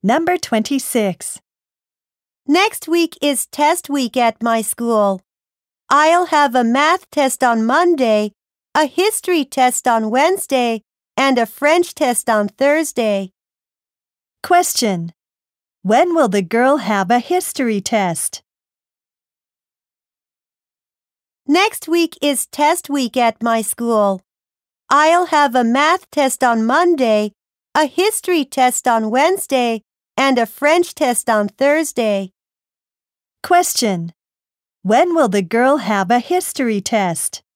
Number 26. Next week is test week at my school. I'll have a math test on Monday, a history test on Wednesday, and a French test on Thursday. Question. When will the girl have a history test? Next week is test week at my school. I'll have a math test on Monday, a history test on Wednesday, and a French test on Thursday. Question. When will the girl have a history test?